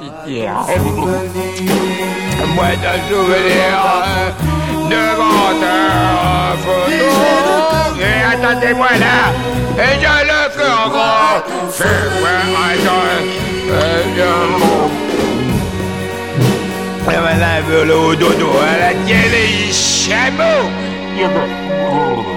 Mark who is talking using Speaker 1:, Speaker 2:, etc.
Speaker 1: Moi d'un souvenir devant un photo. Et attendez-moi là, et j'ai le cœur gros. C'est voilà, le dodo, elle a tiens les chameaux.